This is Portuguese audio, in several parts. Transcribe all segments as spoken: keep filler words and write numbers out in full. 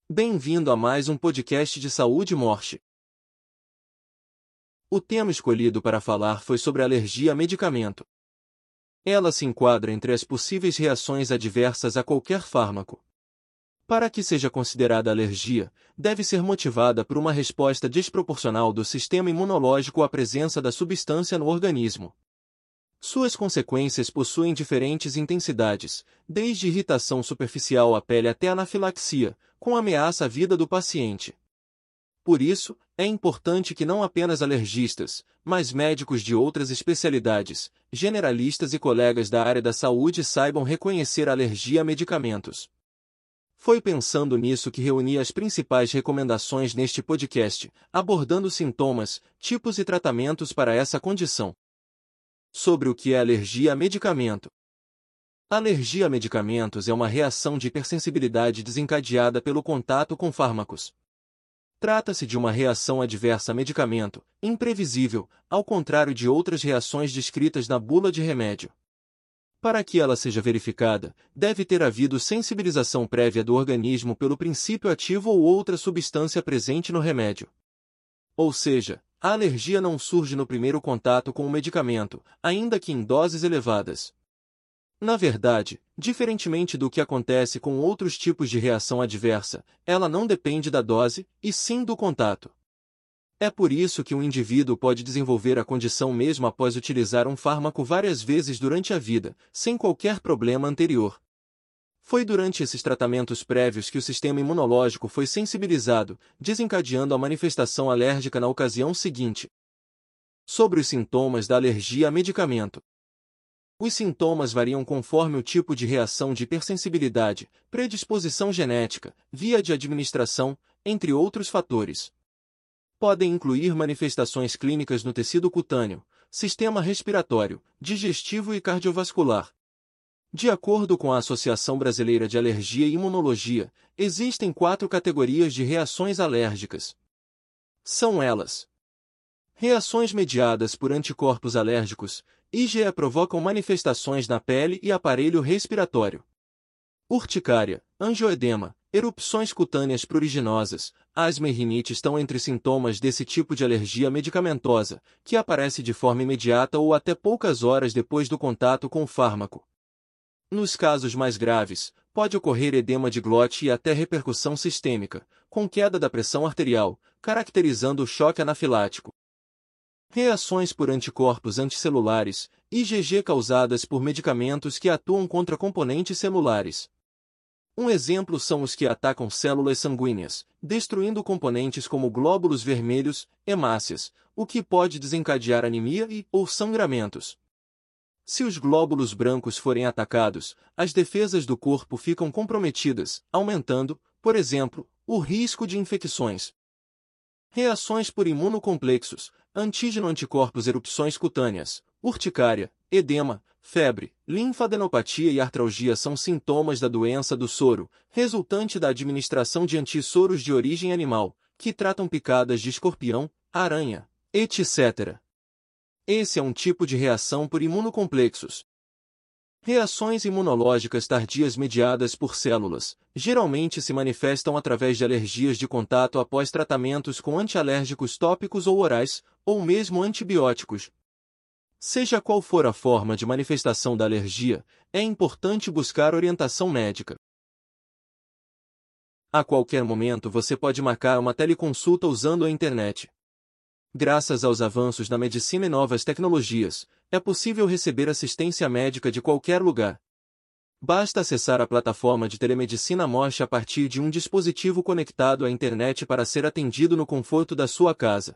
Bem-vindo a mais um podcast de saúde e morte. O tema escolhido para falar foi sobre alergia a medicamento. Ela se enquadra entre as possíveis reações adversas a qualquer fármaco. Para que seja considerada alergia, deve ser motivada por uma resposta desproporcional do sistema imunológico à presença da substância no organismo. Suas consequências possuem diferentes intensidades, desde irritação superficial à pele até anafilaxia, com ameaça à vida do paciente. Por isso, é importante que não apenas alergistas, mas médicos de outras especialidades, generalistas e colegas da área da saúde saibam reconhecer a alergia a medicamentos. Foi pensando nisso que reuni as principais recomendações neste podcast, abordando sintomas, tipos e tratamentos para essa condição. Sobre o que é alergia a medicamento. A alergia a medicamentos é uma reação de hipersensibilidade desencadeada pelo contato com fármacos. Trata-se de uma reação adversa a medicamento, imprevisível, ao contrário de outras reações descritas na bula de remédio. Para que ela seja verificada, deve ter havido sensibilização prévia do organismo pelo princípio ativo ou outra substância presente no remédio. Ou seja, a alergia não surge no primeiro contato com o medicamento, ainda que em doses elevadas. Na verdade, diferentemente do que acontece com outros tipos de reação adversa, ela não depende da dose, e sim do contato. É por isso que um indivíduo pode desenvolver a condição mesmo após utilizar um fármaco várias vezes durante a vida, sem qualquer problema anterior. Foi durante esses tratamentos prévios que o sistema imunológico foi sensibilizado, desencadeando a manifestação alérgica na ocasião seguinte. Sobre os sintomas da alergia a medicamento. Os sintomas variam conforme o tipo de reação de hipersensibilidade, predisposição genética, via de administração, entre outros fatores. Podem incluir manifestações clínicas no tecido cutâneo, sistema respiratório, digestivo e cardiovascular. De acordo com a Associação Brasileira de Alergia e Imunologia, existem quatro categorias de reações alérgicas. São elas: reações mediadas por anticorpos alérgicos, I g E provocam manifestações na pele e aparelho respiratório. Urticária, angioedema, erupções cutâneas pruriginosas, asma e rinite estão entre sintomas desse tipo de alergia medicamentosa, que aparece de forma imediata ou até poucas horas depois do contato com o fármaco. Nos casos mais graves, pode ocorrer edema de glote e até repercussão sistêmica, com queda da pressão arterial, caracterizando o choque anafilático. Reações por anticorpos anticelulares, I g G causadas por medicamentos que atuam contra componentes celulares. Um exemplo são os que atacam células sanguíneas, destruindo componentes como glóbulos vermelhos, hemácias, o que pode desencadear anemia e ou sangramentos. Se os glóbulos brancos forem atacados, as defesas do corpo ficam comprometidas, aumentando, por exemplo, o risco de infecções. Reações por imunocomplexos, antígeno-anticorpos, erupções cutâneas, urticária, edema, febre, linfadenopatia e artralgia são sintomas da doença do soro, resultante da administração de antissoros de origem animal, que tratam picadas de escorpião, aranha, etcétera. Esse é um tipo de reação por imunocomplexos. Reações imunológicas tardias mediadas por células, geralmente se manifestam através de alergias de contato após tratamentos com antialérgicos tópicos ou orais, ou mesmo antibióticos. Seja qual for a forma de manifestação da alergia, é importante buscar orientação médica. A qualquer momento você pode marcar uma teleconsulta usando a internet. Graças aos avanços na medicina e novas tecnologias, é possível receber assistência médica de qualquer lugar. Basta acessar a plataforma de telemedicina Mosh a partir de um dispositivo conectado à internet para ser atendido no conforto da sua casa.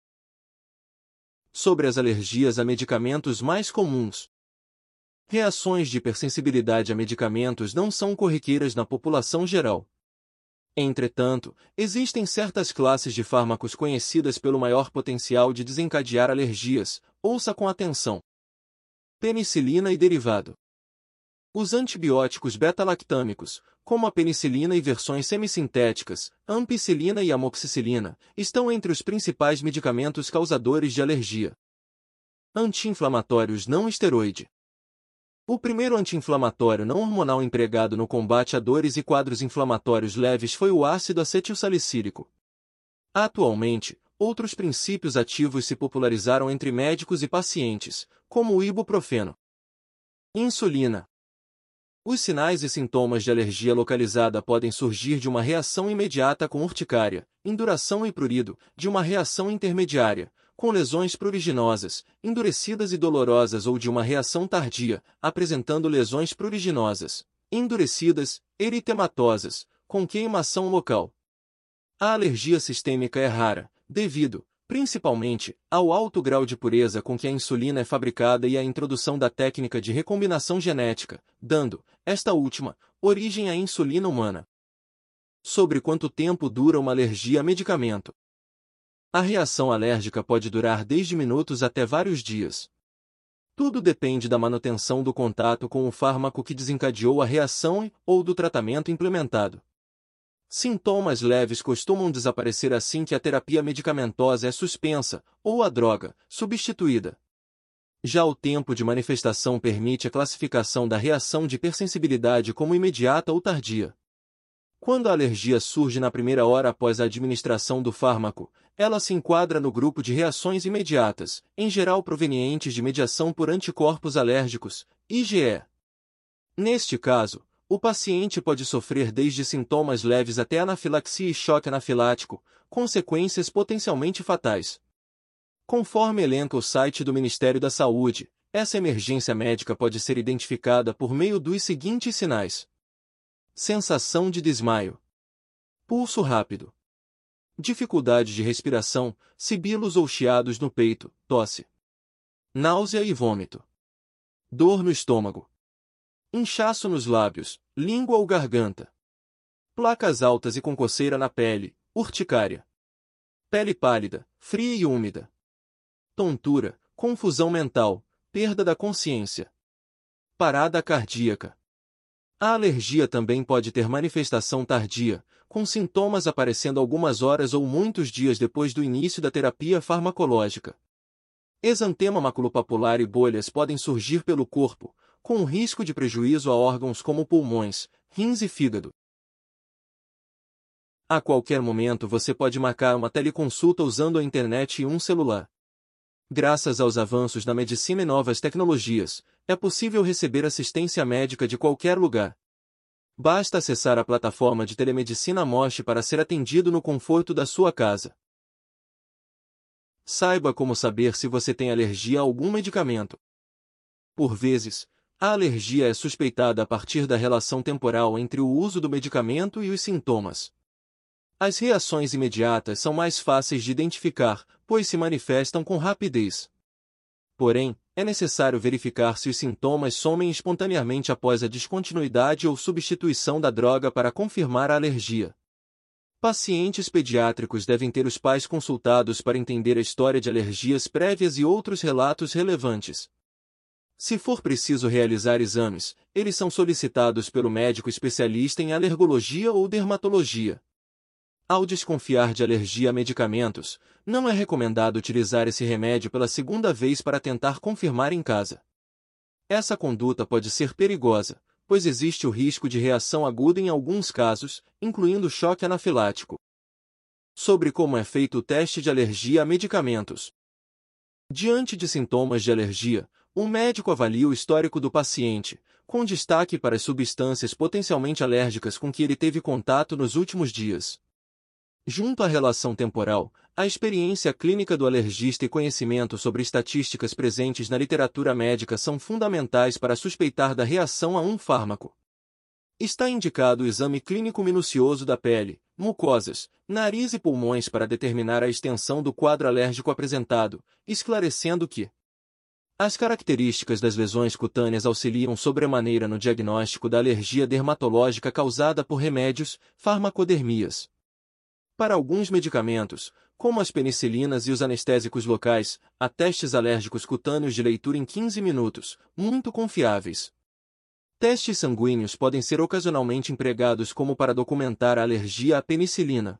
Sobre as alergias a medicamentos mais comuns. Reações de hipersensibilidade a medicamentos não são corriqueiras na população geral. Entretanto, existem certas classes de fármacos conhecidas pelo maior potencial de desencadear alergias. Ouça com atenção. Penicilina e derivado. Os antibióticos beta-lactâmicos, como a penicilina e versões semissintéticas, ampicilina e amoxicilina, estão entre os principais medicamentos causadores de alergia. Anti-inflamatórios não esteroide. O primeiro anti-inflamatório não hormonal empregado no combate a dores e quadros inflamatórios leves foi o ácido acetilsalicílico. Atualmente, outros princípios ativos se popularizaram entre médicos e pacientes, como o ibuprofeno. Insulina. Os sinais e sintomas de alergia localizada podem surgir de uma reação imediata com urticária, induração e prurido, de uma reação intermediária, com lesões pruriginosas, endurecidas e dolorosas ou de uma reação tardia, apresentando lesões pruriginosas, endurecidas, eritematosas, com queimação local. A alergia sistêmica é rara, devido, principalmente, ao alto grau de pureza com que a insulina é fabricada e à introdução da técnica de recombinação genética, dando, esta última, origem à insulina humana. Sobre quanto tempo dura uma alergia a medicamento? A reação alérgica pode durar desde minutos até vários dias. Tudo depende da manutenção do contato com o fármaco que desencadeou a reação ou do tratamento implementado. Sintomas leves costumam desaparecer assim que a terapia medicamentosa é suspensa, ou a droga, substituída. Já o tempo de manifestação permite a classificação da reação de hipersensibilidade como imediata ou tardia. Quando a alergia surge na primeira hora após a administração do fármaco, ela se enquadra no grupo de reações imediatas, em geral provenientes de mediação por anticorpos alérgicos, I G E. Neste caso, o paciente pode sofrer desde sintomas leves até anafilaxia e choque anafilático, consequências potencialmente fatais. Conforme elenca o site do Ministério da Saúde, essa emergência médica pode ser identificada por meio dos seguintes sinais: sensação de desmaio, pulso rápido, dificuldade de respiração, sibilos ou chiados no peito, tosse, náusea e vômito, dor no estômago, inchaço nos lábios, língua ou garganta, placas altas e com coceira na pele, urticária, pele pálida, fria e úmida, tontura, confusão mental, perda da consciência, parada cardíaca. A alergia também pode ter manifestação tardia, com sintomas aparecendo algumas horas ou muitos dias depois do início da terapia farmacológica. Exantema maculopapular e bolhas podem surgir pelo corpo, com o risco de prejuízo a órgãos como pulmões, rins e fígado. A qualquer momento você pode marcar uma teleconsulta usando a internet e um celular. Graças aos avanços na medicina e novas tecnologias, é possível receber assistência médica de qualquer lugar. Basta acessar a plataforma de telemedicina Moche para ser atendido no conforto da sua casa. Saiba como saber se você tem alergia a algum medicamento. Por vezes, a alergia é suspeitada a partir da relação temporal entre o uso do medicamento e os sintomas. As reações imediatas são mais fáceis de identificar, pois se manifestam com rapidez. Porém, é necessário verificar se os sintomas somem espontaneamente após a descontinuidade ou substituição da droga para confirmar a alergia. Pacientes pediátricos devem ter os pais consultados para entender a história de alergias prévias e outros relatos relevantes. Se for preciso realizar exames, eles são solicitados pelo médico especialista em alergologia ou dermatologia. Ao desconfiar de alergia a medicamentos, não é recomendado utilizar esse remédio pela segunda vez para tentar confirmar em casa. Essa conduta pode ser perigosa, pois existe o risco de reação aguda em alguns casos, incluindo choque anafilático. Sobre como é feito o teste de alergia a medicamentos. Diante de sintomas de alergia, o médico avalia o histórico do paciente, com destaque para as substâncias potencialmente alérgicas com que ele teve contato nos últimos dias. Junto à relação temporal, a experiência clínica do alergista e conhecimento sobre estatísticas presentes na literatura médica são fundamentais para suspeitar da reação a um fármaco. Está indicado o exame clínico minucioso da pele, mucosas, nariz e pulmões para determinar a extensão do quadro alérgico apresentado, esclarecendo que as características das lesões cutâneas auxiliam sobremaneira no diagnóstico da alergia dermatológica causada por remédios, farmacodermias. Para alguns medicamentos, como as penicilinas e os anestésicos locais, há testes alérgicos cutâneos de leitura em quinze minutos, muito confiáveis. Testes sanguíneos podem ser ocasionalmente empregados como para documentar a alergia à penicilina.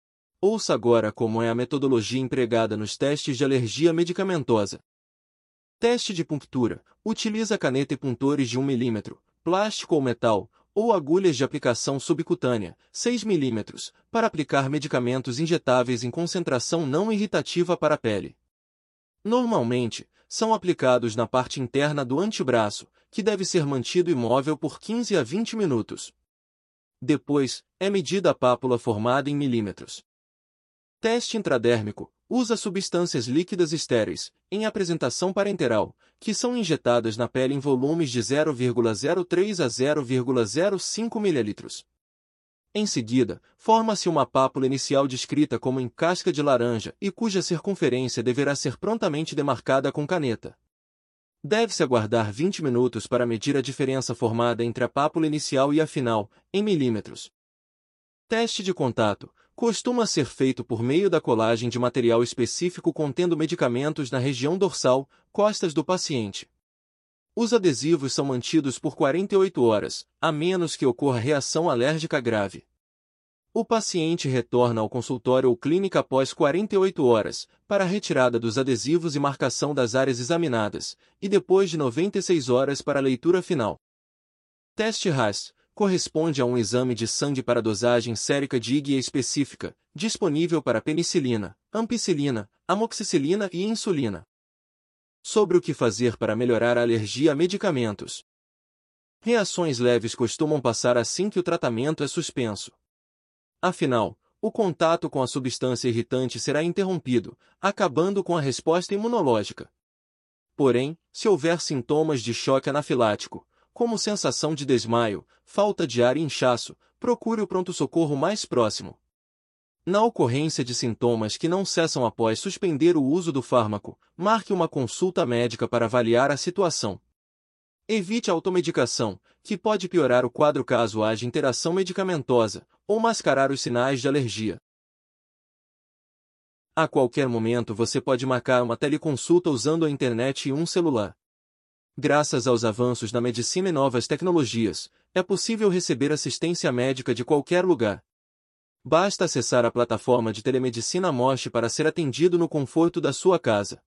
Ouça agora como é a metodologia empregada nos testes de alergia medicamentosa. Teste de punctura. Utiliza caneta e puntores de um milímetro, plástico ou metal, ou agulhas de aplicação subcutânea, seis milímetros, para aplicar medicamentos injetáveis em concentração não irritativa para a pele. Normalmente, são aplicados na parte interna do antebraço, que deve ser mantido imóvel por quinze a vinte minutos. Depois, é medida a pápula formada em milímetros. Teste intradérmico. Usa substâncias líquidas estéreis, em apresentação parenteral, que são injetadas na pele em volumes de zero vírgula zero três a zero vírgula zero cinco mililitros. Em seguida, forma-se uma pápula inicial descrita como em casca de laranja e cuja circunferência deverá ser prontamente demarcada com caneta. Deve-se aguardar vinte minutos para medir a diferença formada entre a pápula inicial e a final, em milímetros. Teste de contato. Costuma ser feito por meio da colagem de material específico contendo medicamentos na região dorsal, costas do paciente. Os adesivos são mantidos por quarenta e oito horas, a menos que ocorra reação alérgica grave. O paciente retorna ao consultório ou clínica após quarenta e oito horas, para a retirada dos adesivos e marcação das áreas examinadas, e depois de noventa e seis horas para a leitura final. Teste R A S. Corresponde a um exame de sangue para dosagem sérica de I G E específica, disponível para penicilina, ampicilina, amoxicilina e insulina. Sobre o que fazer para melhorar a alergia a medicamentos. Reações leves costumam passar assim que o tratamento é suspenso. Afinal, o contato com a substância irritante será interrompido, acabando com a resposta imunológica. Porém, se houver sintomas de choque anafilático, como sensação de desmaio, falta de ar e inchaço, procure o pronto-socorro mais próximo. Na ocorrência de sintomas que não cessam após suspender o uso do fármaco, marque uma consulta médica para avaliar a situação. Evite a automedicação, que pode piorar o quadro caso haja interação medicamentosa, ou mascarar os sinais de alergia. A qualquer momento você pode marcar uma teleconsulta usando a internet e um celular. Graças aos avanços na medicina e novas tecnologias, é possível receber assistência médica de qualquer lugar. Basta acessar a plataforma de telemedicina Mosh para ser atendido no conforto da sua casa.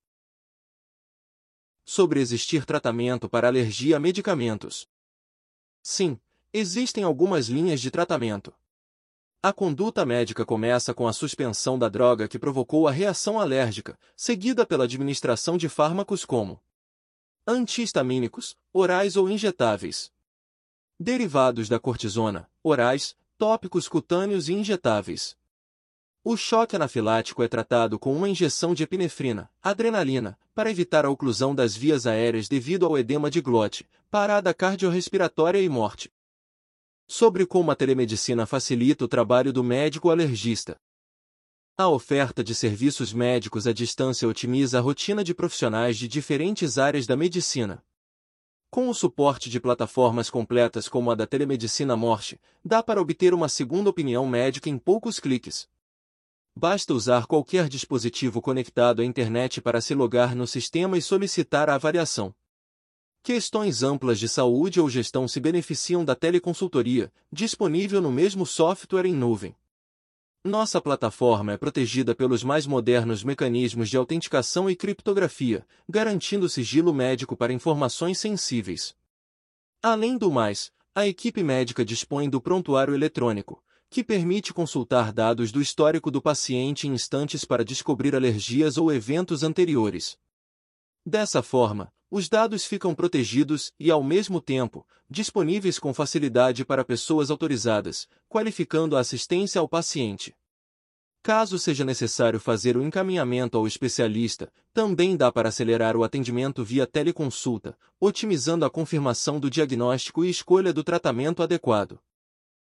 Sobre existir tratamento para alergia a medicamentos. Sim, existem algumas linhas de tratamento. A conduta médica começa com a suspensão da droga que provocou a reação alérgica, seguida pela administração de fármacos como anti-histamínicos, orais ou injetáveis. Derivados da cortisona, orais, tópicos cutâneos e injetáveis. O choque anafilático é tratado com uma injeção de epinefrina, adrenalina, para evitar a oclusão das vias aéreas devido ao edema de glote, parada cardiorrespiratória e morte. Sobre como a telemedicina facilita o trabalho do médico alergista. A oferta de serviços médicos à distância otimiza a rotina de profissionais de diferentes áreas da medicina. Com o suporte de plataformas completas como a da telemedicina Mosh, dá para obter uma segunda opinião médica em poucos cliques. Basta usar qualquer dispositivo conectado à internet para se logar no sistema e solicitar a avaliação. Questões amplas de saúde ou gestão se beneficiam da teleconsultoria, disponível no mesmo software em nuvem. Nossa plataforma é protegida pelos mais modernos mecanismos de autenticação e criptografia, garantindo sigilo médico para informações sensíveis. Além do mais, a equipe médica dispõe do prontuário eletrônico, que permite consultar dados do histórico do paciente em instantes para descobrir alergias ou eventos anteriores. Dessa forma, os dados ficam protegidos e, ao mesmo tempo, disponíveis com facilidade para pessoas autorizadas, qualificando a assistência ao paciente. Caso seja necessário fazer o encaminhamento ao especialista, também dá para acelerar o atendimento via teleconsulta, otimizando a confirmação do diagnóstico e escolha do tratamento adequado.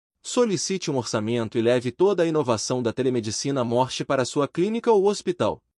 Solicite um orçamento e leve toda a inovação da telemedicina Mosh para sua clínica ou hospital.